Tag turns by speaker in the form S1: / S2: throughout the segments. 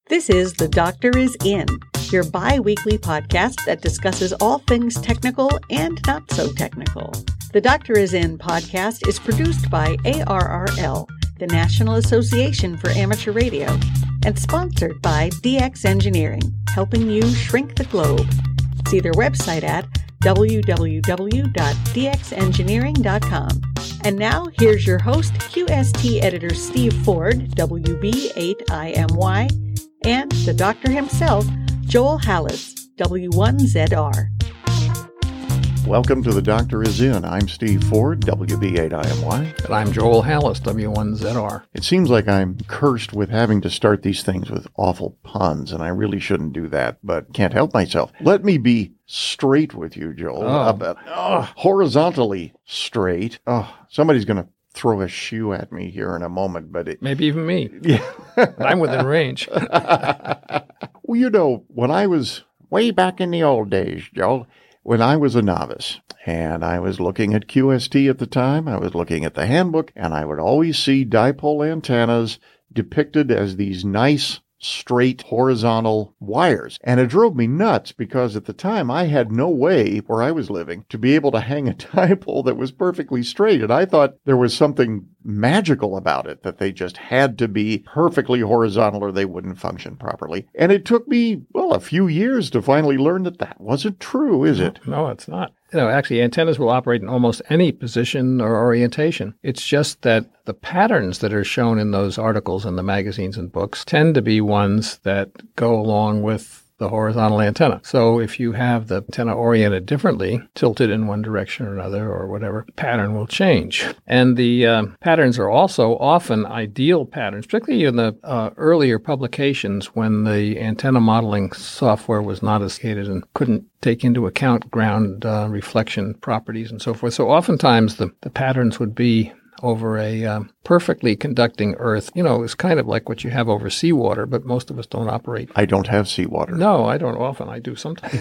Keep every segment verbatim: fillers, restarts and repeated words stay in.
S1: This is The Doctor Is In, your bi-weekly podcast that discusses all things technical and not so technical. The Doctor Is In podcast is produced by A R R L, the National Association for Amateur Radio, and sponsored by D X Engineering, helping you shrink the globe. See their website at w w w dot d x engineering dot com. And now, here's your host, Q S T editor Steve Ford, W B eight I M Y, and the doctor himself, Joel Hallis, W one Z R.
S2: Welcome to The Doctor Is In. I'm Steve Ford, W B eight I M Y.
S3: And I'm Joel Hallis, W one Z R.
S2: It seems like I'm cursed with having to start these things with awful puns, and I really shouldn't do that, but can't help myself. Let me be straight with you, Joel.
S3: Oh.
S2: About, oh, horizontally straight. Oh, somebody's going to throw a shoe at me here in a moment, but it...
S3: Maybe even me.
S2: Yeah.
S3: I'm within range.
S2: Well, you know, when I was way back in the old days, Joel, when I was a novice and I was looking at Q S T at the time, I was looking at the handbook, and I would always see dipole antennas depicted as these nice, straight, horizontal wires. And it drove me nuts because at the time I had no way where I was living to be able to hang a dipole that was perfectly straight. And I thought there was something magical about it, that they just had to be perfectly horizontal or they wouldn't function properly. And it took me, well, a few years to finally learn that that wasn't true, is it?
S3: No, it's not. You know, actually, antennas will operate in almost any position or orientation. It's just that the patterns that are shown in those articles in the magazines and books tend to be ones that go along with the horizontal antenna. So if you have the antenna oriented differently, tilted in one direction or another or whatever, the pattern will change. And the uh, patterns are also often ideal patterns, particularly in the uh, earlier publications when the antenna modeling software was not as sophisticated and couldn't take into account ground uh, reflection properties and so forth. So oftentimes the, the patterns would be over a um, perfectly conducting earth. You know, it's kind of like what you have over seawater, but most of us don't operate.
S2: I don't have seawater.
S3: No, I don't often. I do sometimes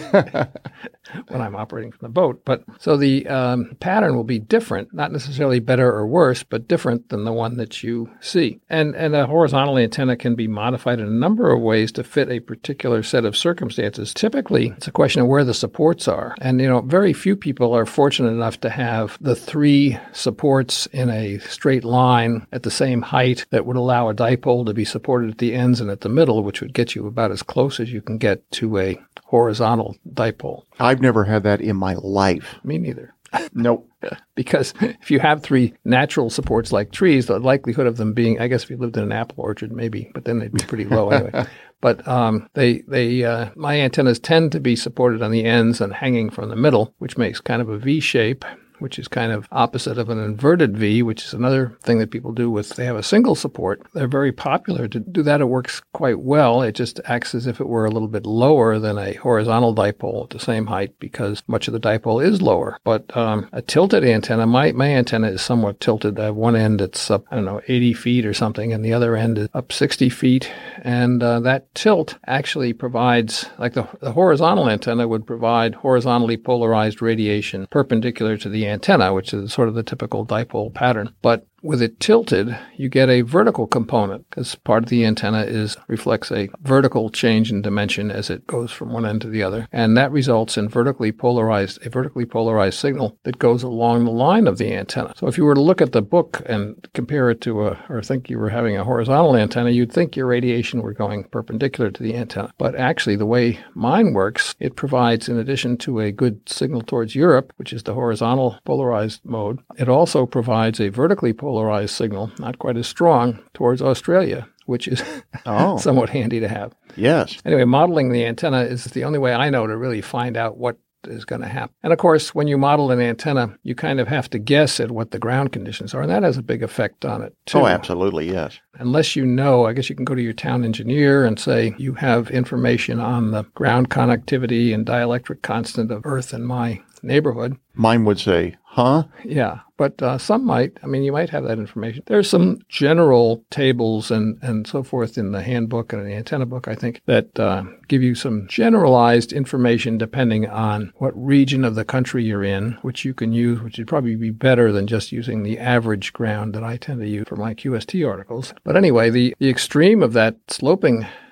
S3: when I'm operating from the boat. But so the um, pattern will be different, not necessarily better or worse, but different than the one that you see. And and a horizontal antenna can be modified in a number of ways to fit a particular set of circumstances. Typically, it's a question of where the supports are. And, you know, very few people are fortunate enough to have the three supports in a straight line at the same height that would allow a dipole to be supported at the ends and at the middle, which would get you about as close as you can get to a horizontal dipole.
S2: I've never had that in my life.
S3: Me neither.
S2: Nope.
S3: Because if you have three natural supports like trees, the likelihood of them being, I guess if you lived in an apple orchard, maybe, but then they'd be pretty low anyway. But um, they, they, uh, my antennas tend to be supported on the ends and hanging from the middle, which makes kind of a V shape, which is kind of opposite of an inverted V, which is another thing that people do with, they have a single support. They're very popular to do that. It works quite well. It just acts as if it were a little bit lower than a horizontal dipole at the same height because much of the dipole is lower. But um, a tilted antenna, my, my antenna is somewhat tilted. I have one end that's up, I don't know, eighty feet or something, and the other end is up sixty feet. And uh, that tilt actually provides, like the, the horizontal antenna would provide horizontally polarized radiation perpendicular to the antenna, which is sort of the typical dipole pattern. But with it tilted, you get a vertical component because part of the antenna is reflects a vertical change in dimension as it goes from one end to the other. And that results in vertically polarized, a vertically polarized signal that goes along the line of the antenna. So if you were to look at the book and compare it to a, or think you were having a horizontal antenna, you'd think your radiation were going perpendicular to the antenna. But actually the way mine works, it provides, in addition to a good signal towards Europe, which is the horizontal polarized mode, it also provides a vertically polarized polarized signal, not quite as strong, towards Australia, which is
S2: oh.
S3: somewhat handy to have.
S2: Yes.
S3: Anyway, modeling the antenna is the only way I know to really find out what is going to happen. And of course, when you model an antenna, you kind of have to guess at what the ground conditions are, and that has a big effect on it, too.
S2: Oh, absolutely, yes.
S3: Unless you know, I guess you can go to your town engineer and say, you have information on the ground connectivity and dielectric constant of Earth in my neighborhood.
S2: Mine would say, huh?
S3: Yeah, but uh, some might. I mean, you might have that information. There's some general tables and, and so forth in the handbook and in the antenna book, I think, that uh, give you some generalized information depending on what region of the country you're in, which you can use, which would probably be better than just using the average ground that I tend to use for my Q S T articles. But anyway, the, the extreme of that sloping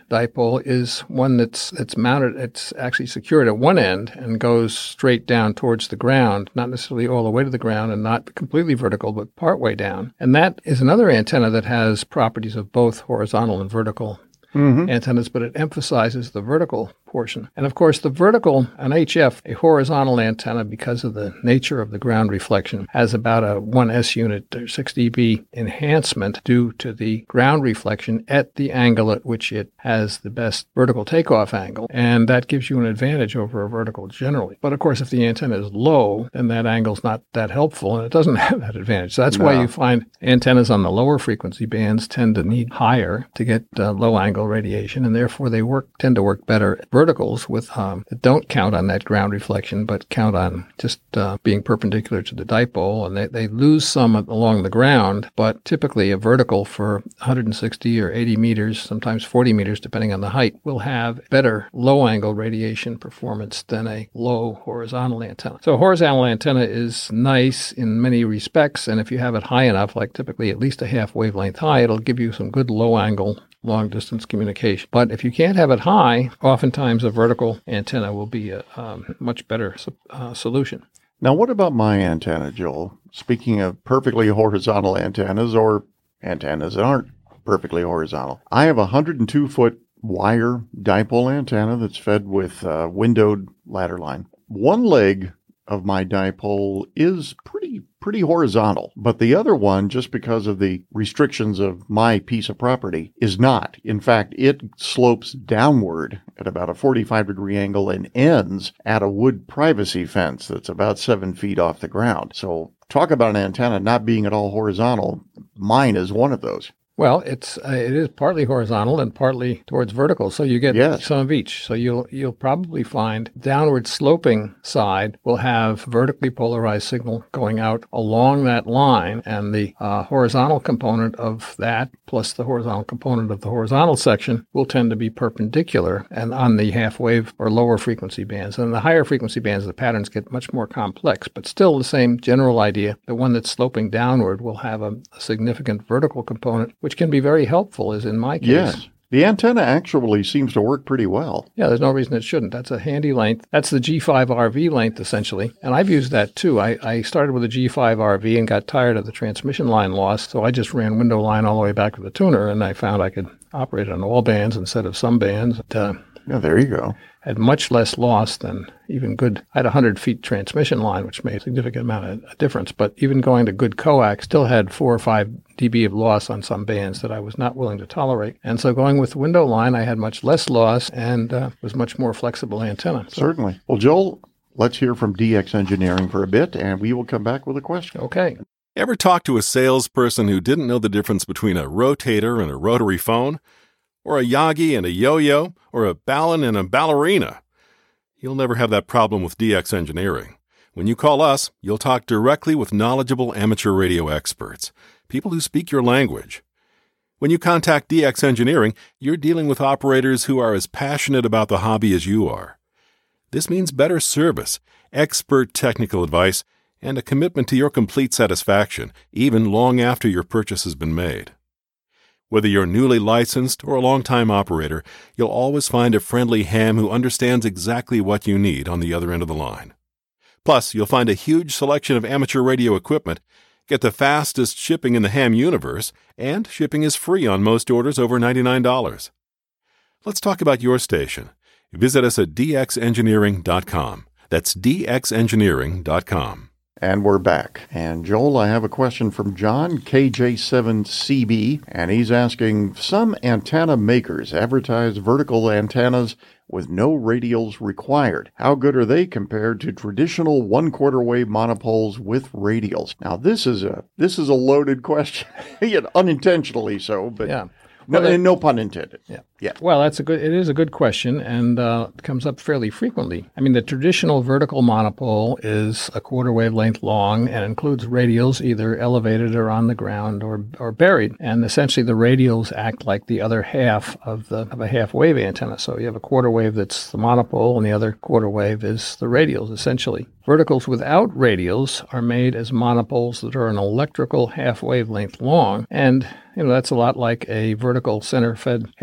S3: dipole is one that's it's mounted, it's actually secured at one end and goes straight down towards the ground, not necessarily all the way to the ground and not completely vertical, but partway down. And that is another antenna that has properties of both horizontal and vertical Mm-hmm. antennas, but it emphasizes the vertical portion. And of course, the vertical, an H F, a horizontal antenna, because of the nature of the ground reflection, has about a one S unit or six D B enhancement due to the ground reflection at the angle at which it has the best vertical takeoff angle. And that gives you an advantage over a vertical generally. But of course, if the antenna is low, then that angle's not that helpful and it doesn't have that advantage. So that's no. why you find antennas on the lower frequency bands tend to need higher to get uh, low angle radiation, and therefore they work tend to work better at verticals with um, that don't count on that ground reflection, but count on just uh, being perpendicular to the dipole, and they, they lose some along the ground, but typically a vertical for one hundred sixty or eighty meters, sometimes forty meters, depending on the height, will have better low-angle radiation performance than a low horizontal antenna. So a horizontal antenna is nice in many respects, and if you have it high enough, like typically at least a half wavelength high, it'll give you some good low-angle long-distance communication. But if you can't have it high, oftentimes a vertical antenna will be a um, much better uh, solution.
S2: Now, what about my antenna, Joel? Speaking of perfectly horizontal antennas or antennas that aren't perfectly horizontal, I have a one hundred two foot wire dipole antenna that's fed with uh, windowed ladder line. One leg of my dipole is pretty pretty horizontal, but the other one, just because of the restrictions of my piece of property, is not. In fact, it slopes downward at about a forty-five degree angle and ends at a wood privacy fence that's about seven feet off the ground. So talk about an antenna not being at all horizontal. Mine is one of those.
S3: Well, it's uh, it is partly horizontal and partly towards vertical, so you get
S2: yes.
S3: some of each. So you'll you'll probably find downward sloping side will have vertically polarized signal going out along that line, and the uh, horizontal component of that plus the horizontal component of the horizontal section will tend to be perpendicular and on the half wave or lower frequency bands. And the higher frequency bands, the patterns get much more complex, but still the same general idea. The one that's sloping downward will have a, a significant vertical component, which can be very helpful, as in my case.
S2: Yes. The antenna actually seems to work pretty well.
S3: Yeah, there's no reason it shouldn't. That's a handy length. That's the G five R V length, essentially. And I've used that, too. I, I started with a G five R V and got tired of the transmission line loss, so I just ran window line all the way back to the tuner, and I found I could operate on all bands instead of some bands. It, uh,
S2: yeah, there you go.
S3: Had much less loss than even good. I had a one hundred feet transmission line, which made a significant amount of difference. But even going to good coax still had four or five dB of loss on some bands that I was not willing to tolerate. And so going with window line, I had much less loss and uh, was much more flexible antenna. So,
S2: certainly. Well, Joel, let's hear from D X Engineering for a bit, and we will come back with a question.
S3: Okay.
S4: Ever talk to a salesperson who didn't know the difference between a rotator and a rotary phone? Or a Yagi and a yo-yo? Or a ballon and a ballerina? You'll never have that problem with D X Engineering. When you call us, you'll talk directly with knowledgeable amateur radio experts, people who speak your language. When you contact D X Engineering, you're dealing with operators who are as passionate about the hobby as you are. This means better service, expert technical advice, and a commitment to your complete satisfaction, even long after your purchase has been made. Whether you're newly licensed or a long-time operator, you'll always find a friendly ham who understands exactly what you need on the other end of the line. Plus, you'll find a huge selection of amateur radio equipment, get the fastest shipping in the ham universe, and shipping is free on most orders over ninety-nine dollars. Let's talk about your station. Visit us at d x engineering dot com. That's d x engineering dot com.
S2: And we're back. And Joel, I have a question from John, K J seven C B, and he's asking, some antenna makers advertise vertical antennas with no radials required. How good are they compared to traditional one-quarter wave monopoles with radials? Now, this is a this is a loaded question, unintentionally so, but
S3: yeah.
S2: no,
S3: well, it,
S2: no pun intended.
S3: Yeah.
S2: Yeah.
S3: Well, that's a good. It is a good question, and uh, it comes up fairly frequently. I mean, the traditional vertical monopole is a quarter wavelength long and includes radials either elevated or on the ground or or buried. And essentially, the radials act like the other half of the of a half wave antenna. So you have a quarter wave that's the monopole, and the other quarter wave is the radials. Essentially, verticals without radials are made as monopoles that are an electrical half wavelength long, and you know that's a lot like a vertical center-fed half wave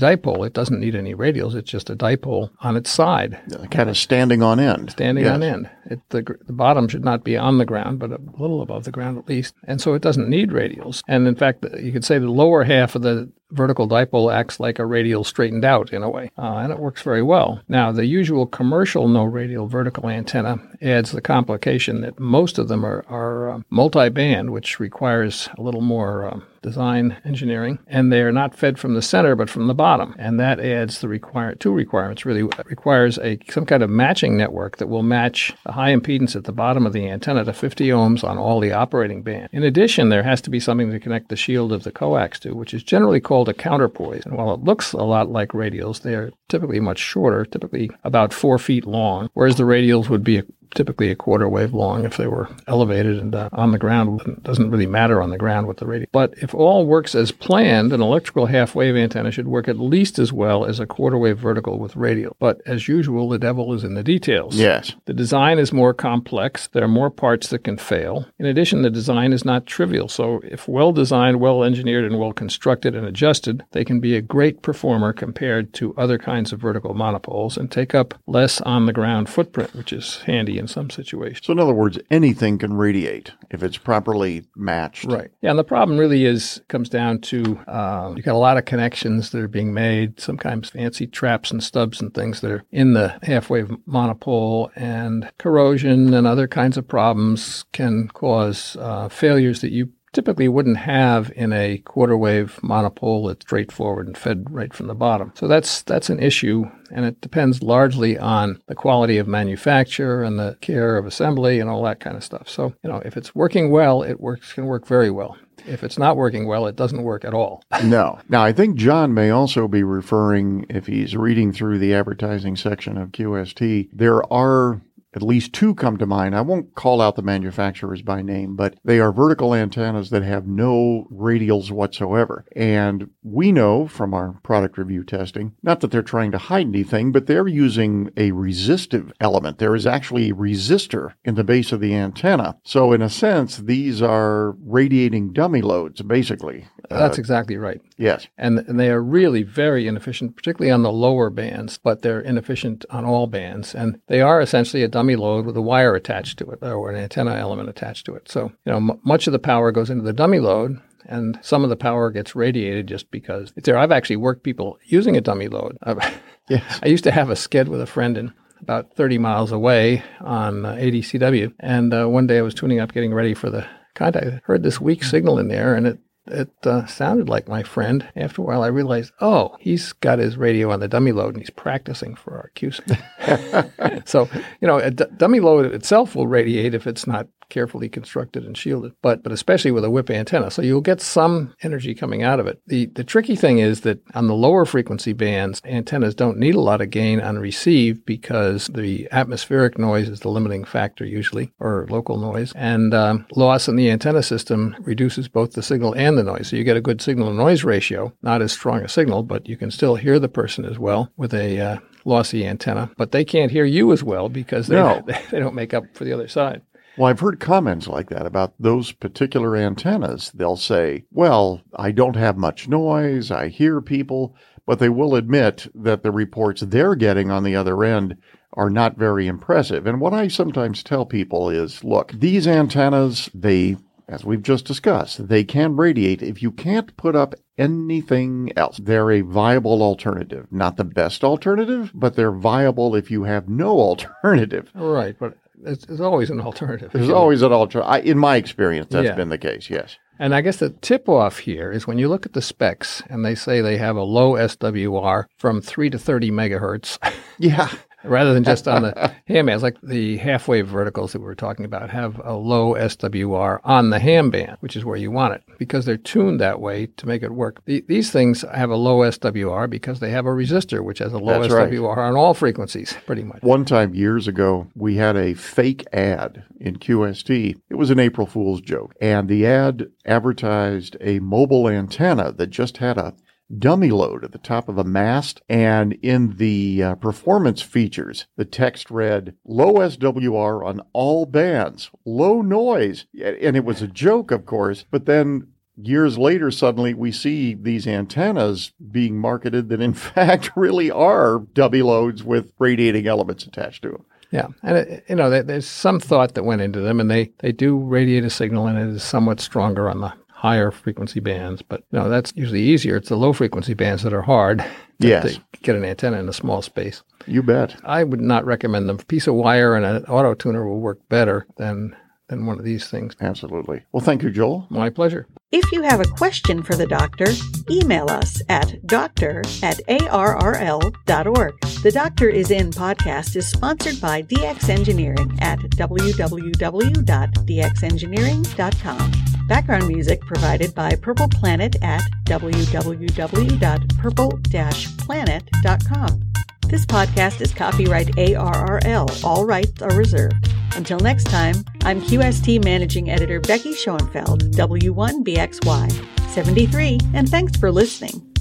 S3: dipole. It doesn't need any radials. It's just a dipole on its side.
S2: Kind of standing on end.
S3: Standing
S2: Yes.
S3: on end. It, the, the bottom should not be on the ground, but a little above the ground at least. And so it doesn't need radials. And in fact, you could say the lower half of the vertical dipole acts like a radial straightened out in a way, uh, and it works very well. Now, the usual commercial no-radial vertical antenna adds the complication that most of them are, are uh, multi-band, which requires a little more uh, design engineering, and they are not fed from the center but from the bottom. And that adds the require two requirements, really. It requires a some kind of matching network that will match the high impedance at the bottom of the antenna to fifty ohms on all the operating band. In addition, there has to be something to connect the shield of the coax to, which is generally called a counterpoise. And while it looks a lot like radials, they are typically much shorter, typically about four feet long, whereas the radials would be a typically a quarter wave long if they were elevated and uh, on the ground. It doesn't really matter on the ground with the radial. But if all works as planned, an electrical half-wave antenna should work at least as well as a quarter wave vertical with radial. But as usual, the devil is in the details.
S2: Yes.
S3: The design is more complex. There are more parts that can fail. In addition, the design is not trivial. So if well-designed, well-engineered, and well-constructed and adjusted, they can be a great performer compared to other kinds of vertical monopoles and take up less on-the-ground footprint, which is handy in some situations.
S2: So in other words, anything can radiate if it's properly matched.
S3: Right. Yeah, and the problem really is comes down to uh, you've got a lot of connections that are being made, sometimes fancy traps and stubs and things that are in the half-wave monopole, and corrosion and other kinds of problems can cause uh, failures that you typically wouldn't have in a quarter wave monopole that's straightforward and fed right from the bottom. So that's that's an issue, and it depends largely on the quality of manufacture and the care of assembly and all that kind of stuff. So, you know, if it's working well, it works can work very well. If it's not working well, it doesn't work at all.
S2: No. Now, I think John may also be referring, if he's reading through the advertising section of Q S T, there are at least two come to mind. I won't call out the manufacturers by name, but they are vertical antennas that have no radials whatsoever. And we know from our product review testing, not that they're trying to hide anything, but they're using a resistive element. There is actually a resistor in the base of the antenna. So in a sense, these are radiating dummy loads, basically.
S3: That's
S2: Uh,
S3: exactly right.
S2: yes.
S3: And, and they are really very inefficient, particularly on the lower bands, but they're inefficient on all bands. And they are essentially a dummy load with a wire attached to it or an antenna element attached to it. So, you know, m- much of the power goes into the dummy load, and some of the power gets radiated just because it's there. I've actually worked people using a dummy load.
S2: Yes.
S3: I used to have a skid with a friend in about thirty miles away on uh, A D C W. And uh, one day I was tuning up, getting ready for the contact. I heard this weak signal in there, and it It uh, sounded like my friend. After a while, I realized, oh, he's got his radio on the dummy load, and he's practicing for our Q S I. So, you know, a d- dummy load itself will radiate if it's not carefully constructed and shielded, but but especially with a whip antenna. So you'll get some energy coming out of it. The the tricky thing is that on the lower frequency bands, antennas don't need a lot of gain on receive because the atmospheric noise is the limiting factor usually, or local noise, and um, loss in the antenna system reduces both the signal and the noise. So you get a good signal-to-noise ratio, not as strong a signal, but you can still hear the person as well with a uh, lossy antenna. But they can't hear you as well because they,
S2: No.
S3: they don't make up for the other side.
S2: Well, I've heard comments like that about those particular antennas. They'll say, well, I don't have much noise, I hear people, but they will admit that the reports they're getting on the other end are not very impressive. And what I sometimes tell people is, look, these antennas, they, as we've just discussed, they can radiate. If you can't put up anything else, they're a viable alternative. Not the best alternative, but they're viable if you have no alternative.
S3: Right, but it's, it's always an alternative.
S2: There's always an alternative. In my experience, that's
S3: Yeah.
S2: been the case, yes.
S3: And I guess the tip-off here is when you look at the specs and they say they have a low S W R from three to thirty megahertz,
S2: Yeah.
S3: rather than just on the ham bands, like the half-wave verticals that we were talking about have a low S W R on the ham band, which is where you want it, because they're tuned that way to make it work. The, these things have a low S W R because they have a resistor, which has a low
S2: That's
S3: S W R on all frequencies, pretty much.
S2: One time years ago, we had a fake ad in Q S T. It was an April Fool's joke. And the ad advertised a mobile antenna that just had a dummy load at the top of a mast. And in the uh, performance features, the text read, low S W R on all bands, low noise. And it was a joke, of course. But then years later, suddenly we see these antennas being marketed that in fact really are W loads with radiating elements attached to them.
S3: Yeah. And, it, you know, there, there's some thought that went into them, and they, they do radiate a signal, and it is somewhat stronger on the higher frequency bands. But, you know, that's usually easier. It's the low frequency bands that are hard to,
S2: Yes.
S3: to get an antenna in a small space.
S2: You bet.
S3: I would not recommend them. A piece of wire and an auto tuner will work better than than one of these things.
S2: Absolutely. Well, thank you, Joel.
S3: My pleasure.
S1: If you have a question for the doctor, email us at doctor at A R R L dot org. The Doctor is In podcast is sponsored by D X Engineering at w w w dot d x engineering dot com. Background music provided by Purple Planet at w w w dot purple dash planet dot com. This podcast is copyright A R R L. All rights are reserved. Until next time, I'm Q S T Managing Editor Becky Schoenfeld, W one B X Y seventy-three, and thanks for listening.